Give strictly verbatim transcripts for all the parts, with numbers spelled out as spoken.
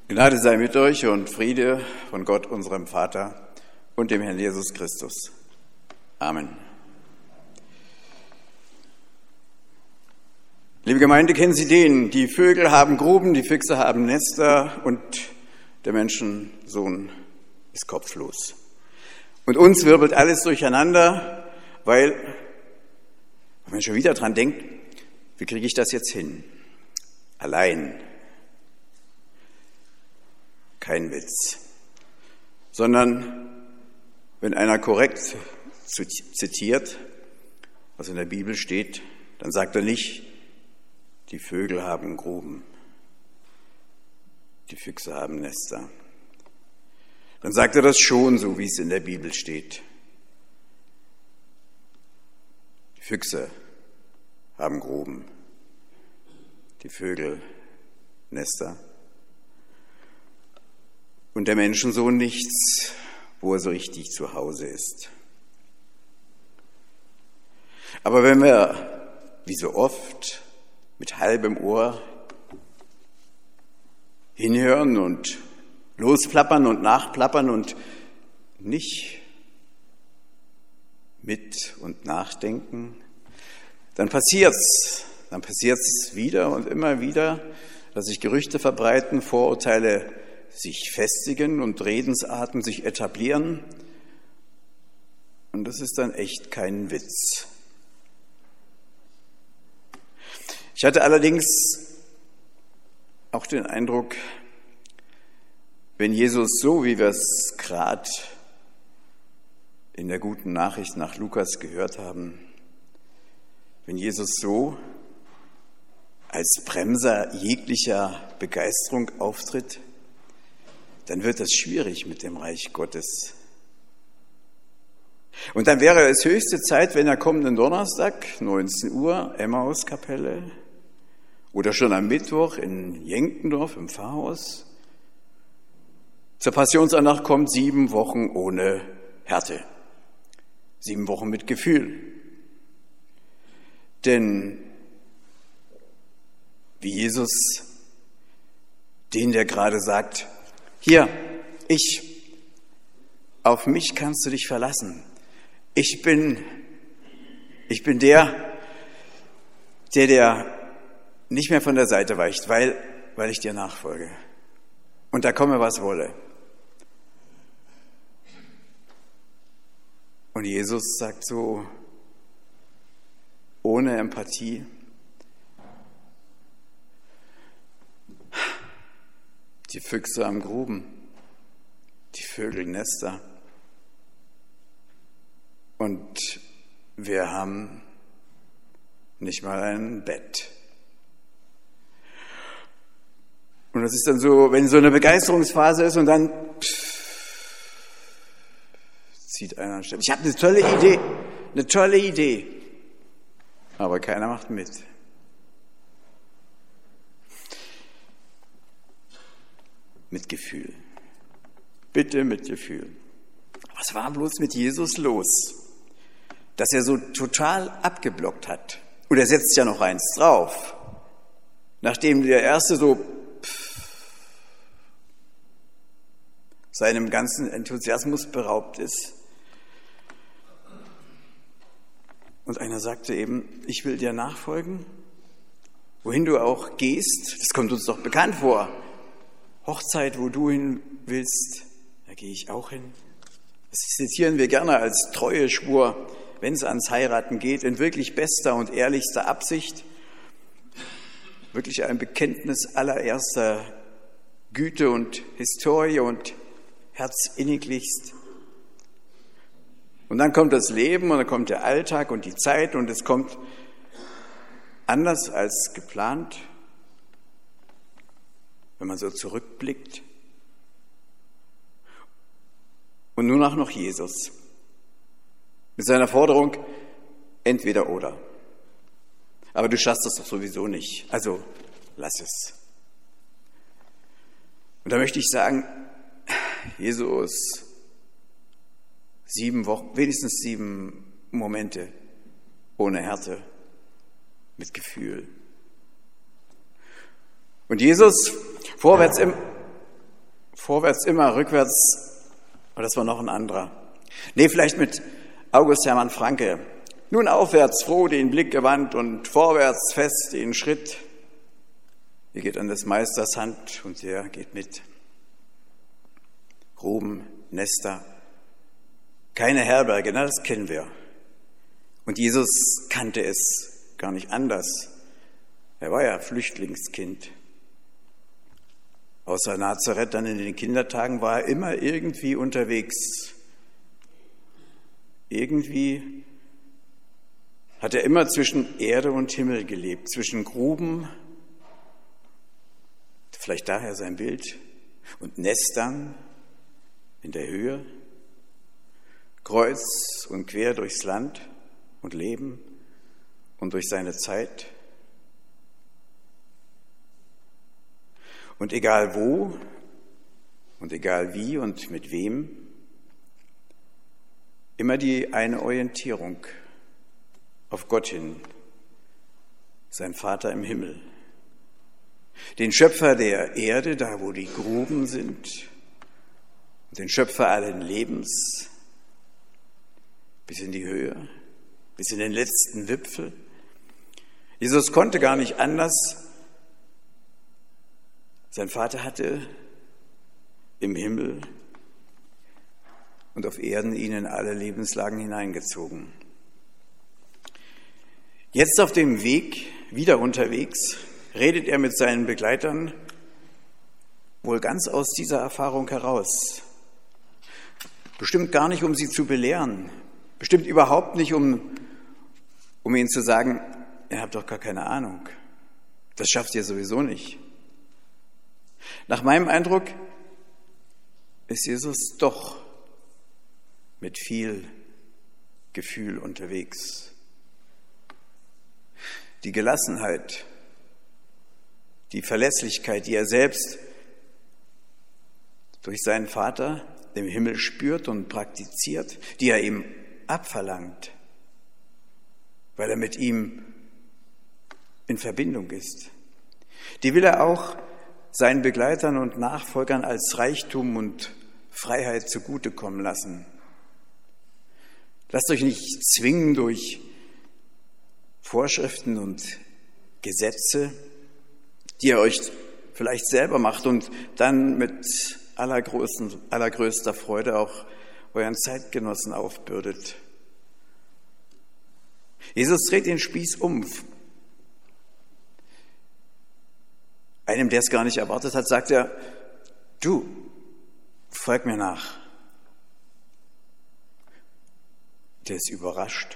Gnade sei mit euch und Friede von Gott, unserem Vater und dem Herrn Jesus Christus. Amen. Liebe Gemeinde, kennen Sie den? Die Vögel haben Gruben, die Füchse haben Nester und der Menschensohn ist kopflos. Und uns wirbelt alles durcheinander, weil, wenn man schon wieder dran denkt, wie kriege ich das jetzt hin? Allein. Kein Witz. Sondern wenn einer korrekt zitiert, was in der Bibel steht, dann sagt er nicht, die Vögel haben Gruben, die Füchse haben Nester. Dann sagt er das schon so, wie es in der Bibel steht. Die Füchse haben Gruben, die Vögel Nester. Und der Menschensohn nichts, wo er so richtig zu Hause ist. Aber wenn wir, wie so oft, mit halbem Ohr hinhören und losplappern und nachplappern und nicht mit und nachdenken, dann passiert's, dann passiert's wieder und immer wieder, dass sich Gerüchte verbreiten, Vorurteile sich festigen und Redensarten sich etablieren. Und das ist dann echt kein Witz. Ich hatte allerdings auch den Eindruck, wenn Jesus so, wie wir es gerade in der guten Nachricht nach Lukas gehört haben, wenn Jesus so als Bremser jeglicher Begeisterung auftritt, dann wird das schwierig mit dem Reich Gottes. Und dann wäre es höchste Zeit, wenn er kommenden Donnerstag, neunzehn Uhr, Emmauskapelle, oder schon am Mittwoch in Jenkendorf im Pfarrhaus, zur Passionsandacht kommt, sieben Wochen ohne Härte, sieben Wochen mit Gefühl. Denn wie Jesus, den der gerade sagt, hier, ich, auf mich kannst du dich verlassen. Ich bin, ich bin der, der dir nicht mehr von der Seite weicht, weil, weil ich dir nachfolge. Und da komme, was wolle. Und Jesus sagt so, ohne Empathie, die Füchse am Gruben, die Vögel Nester. Und wir haben nicht mal ein Bett. Und das ist dann so, wenn so eine Begeisterungsphase ist und dann pff, zieht einer an Stelle. Ich habe eine tolle Idee, eine tolle Idee, aber keiner macht mit. Mit Gefühl. Bitte mit Gefühl. Was war bloß mit Jesus los, dass er so total abgeblockt hat? Und er setzt ja noch eins drauf. Nachdem der Erste so pff, seinem ganzen Enthusiasmus beraubt ist. Und einer sagte eben, ich will dir nachfolgen, wohin du auch gehst. Das kommt uns doch bekannt vor. Hochzeit, wo du hin willst, da gehe ich auch hin. Das zitieren wir gerne als Treueschwur, wenn es ans Heiraten geht, in wirklich bester und ehrlichster Absicht. Wirklich ein Bekenntnis allererster Güte und Historie und herzinniglichst. Und dann kommt das Leben und dann kommt der Alltag und die Zeit und es kommt anders als geplant. Wenn man so zurückblickt. Und nun auch noch Jesus. Mit seiner Forderung, entweder oder. Aber du schaffst das doch sowieso nicht. Also, lass es. Und da möchte ich sagen, Jesus, sieben Wochen, wenigstens sieben Momente ohne Härte, mit Gefühl. Und Jesus, vorwärts im, Vorwärts immer, rückwärts, aber das war noch ein anderer. Nee, vielleicht mit August Hermann Francke. Nun aufwärts, froh den Blick gewandt und vorwärts fest den Schritt. Ihr geht an des Meisters Hand und er geht mit. Gruben, Nester, keine Herberge, na, das kennen wir. Und Jesus kannte es gar nicht anders. Er war ja Flüchtlingskind. Außer Nazareth, dann in den Kindertagen, war er immer irgendwie unterwegs. Irgendwie hat er immer zwischen Erde und Himmel gelebt, zwischen Gruben, vielleicht daher sein Bild, und Nestern in der Höhe, kreuz und quer durchs Land und Leben und durch seine Zeit. Und egal wo und egal wie und mit wem, immer die eine Orientierung auf Gott hin, sein Vater im Himmel, den Schöpfer der Erde, da wo die Gruben sind, und den Schöpfer allen Lebens, bis in die Höhe, bis in den letzten Wipfel. Jesus konnte gar nicht anders. Sein Vater hatte im Himmel und auf Erden ihn in alle Lebenslagen hineingezogen. Jetzt auf dem Weg, wieder unterwegs, redet er mit seinen Begleitern wohl ganz aus dieser Erfahrung heraus. Bestimmt gar nicht, um sie zu belehren, bestimmt überhaupt nicht, um, um ihnen zu sagen, ihr habt doch gar keine Ahnung, das schafft ihr sowieso nicht. Nach meinem Eindruck ist Jesus doch mit viel Gefühl unterwegs. Die Gelassenheit, die Verlässlichkeit, die er selbst durch seinen Vater im Himmel spürt und praktiziert, die er ihm abverlangt, weil er mit ihm in Verbindung ist, die will er auch seinen Begleitern und Nachfolgern als Reichtum und Freiheit zugutekommen lassen. Lasst euch nicht zwingen durch Vorschriften und Gesetze, die ihr euch vielleicht selber macht und dann mit allergrößten, allergrößter Freude auch euren Zeitgenossen aufbürdet. Jesus dreht den Spieß um. Einem, der es gar nicht erwartet hat, sagt er, du, folg mir nach. Der ist überrascht.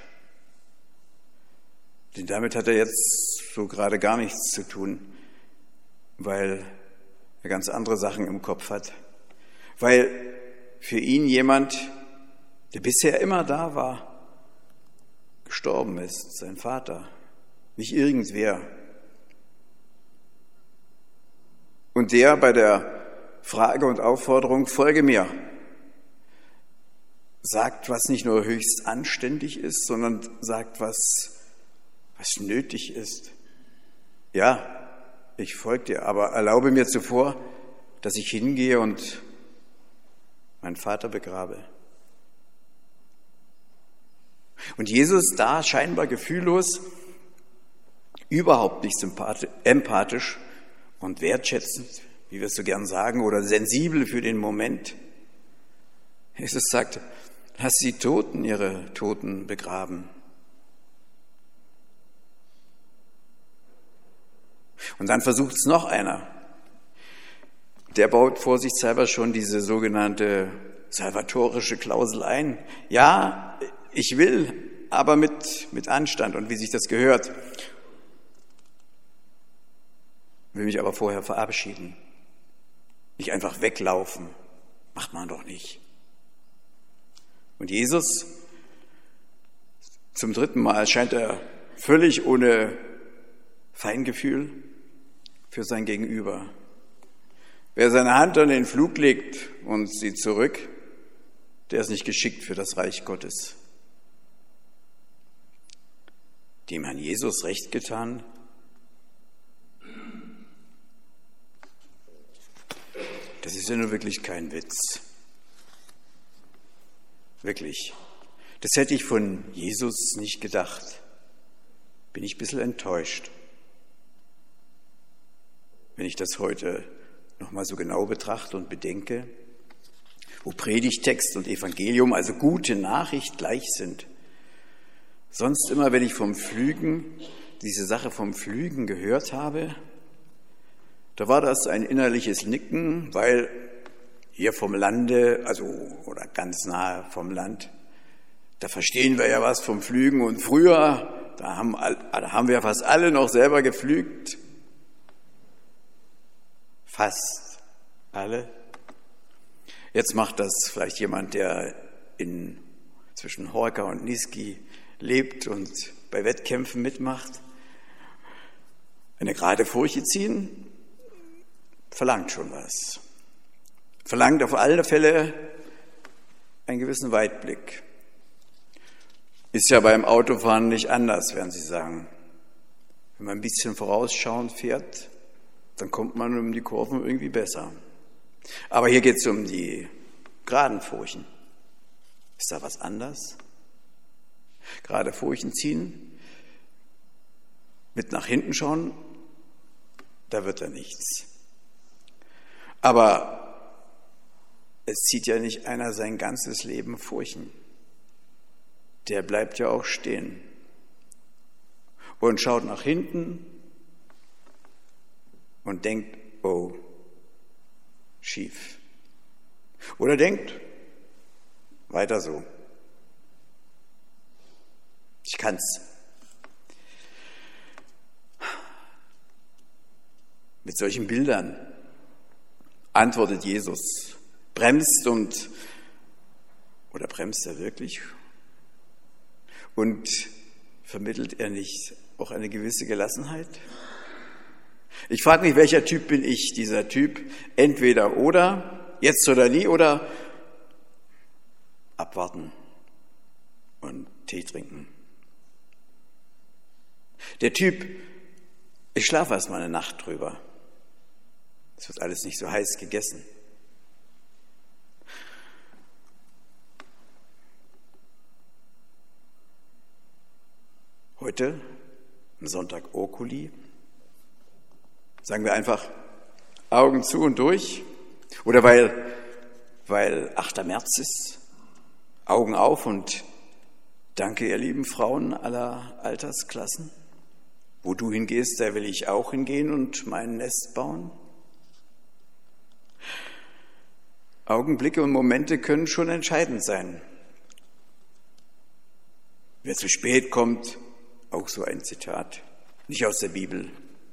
Denn damit hat er jetzt so gerade gar nichts zu tun, weil er ganz andere Sachen im Kopf hat. Weil für ihn jemand, der bisher immer da war, gestorben ist, sein Vater, nicht irgendwer. Und der bei der Frage und Aufforderung, folge mir, sagt, was nicht nur höchst anständig ist, sondern sagt, was, was nötig ist. Ja, ich folge dir, aber erlaube mir zuvor, dass ich hingehe und meinen Vater begrabe. Und Jesus da scheinbar gefühllos, überhaupt nicht empathisch und wertschätzend, wie wir es so gern sagen, oder sensibel für den Moment. Jesus sagt, lass die Toten ihre Toten begraben. Und dann versucht es noch einer. Der baut vorsichtshalber schon diese sogenannte salvatorische Klausel ein. Ja, ich will, aber mit, mit Anstand und wie sich das gehört. Will mich aber vorher verabschieden. Nicht einfach weglaufen. Macht man doch nicht. Und Jesus, zum dritten Mal scheint er völlig ohne Feingefühl für sein Gegenüber. Wer seine Hand an den Flug legt und sie zurück, der ist nicht geschickt für das Reich Gottes. Dem Herrn Jesus recht getan? Der Das ist ja nur wirklich kein Witz. Wirklich. Das hätte ich von Jesus nicht gedacht. Bin ich ein bisschen enttäuscht. Wenn ich das heute nochmal so genau betrachte und bedenke, wo Predigtext und Evangelium, also gute Nachricht, gleich sind. Sonst immer, wenn ich vom Pflügen, diese Sache vom Pflügen gehört habe, da war das ein innerliches Nicken, weil hier vom Lande, also oder ganz nahe vom Land, da verstehen wir ja was vom Pflügen. Und früher, da haben, da haben wir fast alle noch selber gepflügt. Fast alle. Jetzt macht das vielleicht jemand, der in, zwischen Horka und Niesky lebt und bei Wettkämpfen mitmacht. Eine gerade Furche ziehen verlangt schon was. Verlangt auf alle Fälle einen gewissen Weitblick. Ist ja beim Autofahren nicht anders, werden Sie sagen. Wenn man ein bisschen vorausschauend fährt, dann kommt man um die Kurven irgendwie besser. Aber hier geht es um die geraden Furchen. Ist da was anders? Gerade Furchen ziehen, mit nach hinten schauen, da wird da nichts. Aber es zieht ja nicht einer sein ganzes Leben Furchen. Der bleibt ja auch stehen und schaut nach hinten und denkt, oh, schief. Oder denkt, weiter so. Ich kann's. Mit solchen Bildern antwortet Jesus, bremst und, oder bremst er wirklich? Und vermittelt er nicht auch eine gewisse Gelassenheit? Ich frage mich, welcher Typ bin ich? Dieser Typ entweder oder, jetzt oder nie, oder abwarten und Tee trinken. Der Typ, ich schlafe erst mal eine Nacht drüber. Es wird alles nicht so heiß gegessen. Heute, am Sonntag Oculi, sagen wir einfach Augen zu und durch. Oder weil, weil achter März ist, Augen auf und danke, ihr lieben Frauen aller Altersklassen. Wo du hingehst, da will ich auch hingehen und mein Nest bauen. Augenblicke und Momente können schon entscheidend sein. Wer zu spät kommt, auch so ein Zitat, nicht aus der Bibel.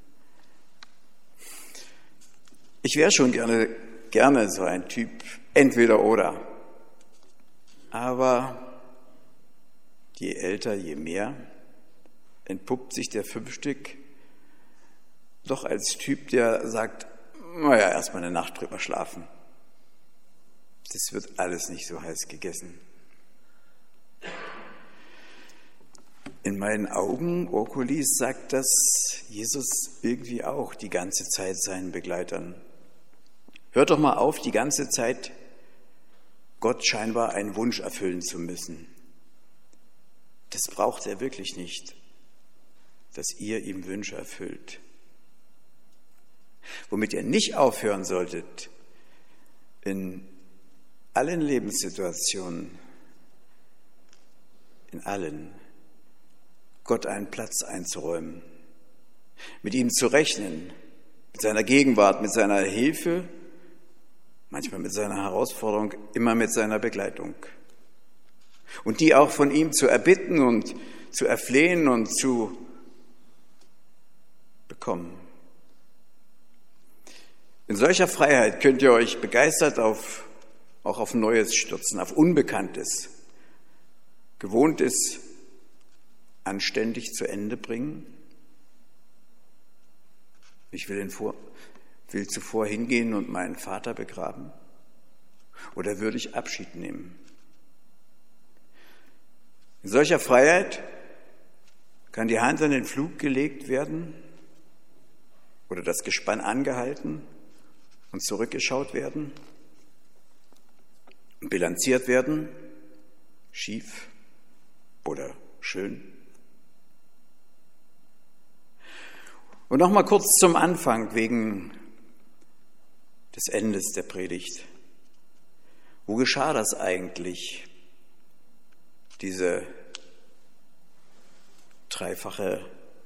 Ich wäre schon gerne, gerne so ein Typ, entweder oder. Aber je älter, je mehr entpuppt sich der Fünfstück doch als Typ, der sagt, naja, erstmal eine Nacht drüber schlafen. Das wird alles nicht so heiß gegessen. In meinen Augen, Okulis, sagt das Jesus irgendwie auch die ganze Zeit seinen Begleitern. Hört doch mal auf, die ganze Zeit Gott scheinbar einen Wunsch erfüllen zu müssen. Das braucht er wirklich nicht, dass ihr ihm Wünsche erfüllt. Womit ihr nicht aufhören solltet, in allen Lebenssituationen, in allen, Gott einen Platz einzuräumen, mit ihm zu rechnen, mit seiner Gegenwart, mit seiner Hilfe, manchmal mit seiner Herausforderung, immer mit seiner Begleitung. Und die auch von ihm zu erbitten und zu erflehen und zu bekommen. In solcher Freiheit könnt ihr euch begeistert auf, auch auf Neues stürzen, auf Unbekanntes, Gewohntes anständig zu Ende bringen. Ich will, in vor, will zuvor hingehen und meinen Vater begraben. Oder würde ich Abschied nehmen? In solcher Freiheit kann die Hand an den Flug gelegt werden oder das Gespann angehalten und zurückgeschaut werden und bilanziert werden, schief oder schön. Und noch mal kurz zum Anfang wegen des Endes der Predigt. Wo geschah das eigentlich, diese dreifache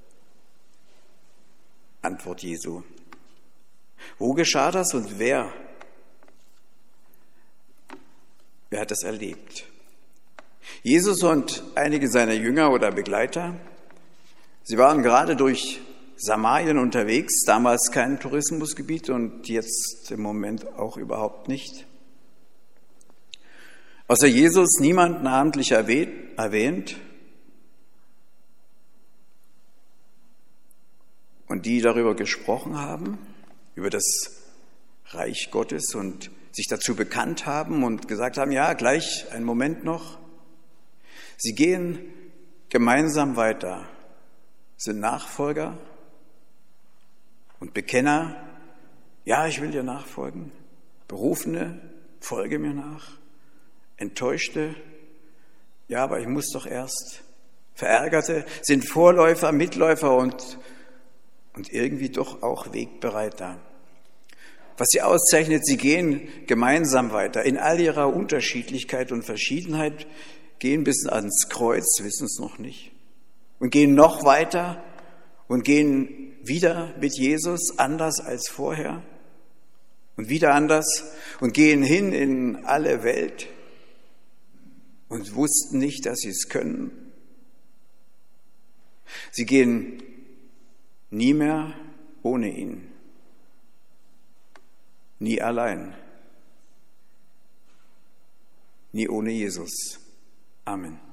Antwort Jesu? Wo geschah das und wer? Wer hat das erlebt? Jesus und einige seiner Jünger oder Begleiter, sie waren gerade durch Samarien unterwegs, damals kein Tourismusgebiet und jetzt im Moment auch überhaupt nicht. Außer Jesus niemand namentlich erwähnt. Und die darüber gesprochen haben, über das Reich Gottes und sich dazu bekannt haben und gesagt haben, ja, gleich, einen Moment noch. Sie gehen gemeinsam weiter, sind Nachfolger und Bekenner. Ja, ich will dir nachfolgen. Berufene, folge mir nach. Enttäuschte, ja, aber ich muss doch erst. Verärgerte sind Vorläufer, Mitläufer und, und irgendwie doch auch Wegbereiter. Was sie auszeichnet, sie gehen gemeinsam weiter. In all ihrer Unterschiedlichkeit und Verschiedenheit gehen bis ans Kreuz, wissen es noch nicht. Und gehen noch weiter und gehen wieder mit Jesus anders als vorher. Und wieder anders und gehen hin in alle Welt. Und wussten nicht, dass sie es können. Sie gehen nie mehr ohne ihn, nie allein, nie ohne Jesus. Amen.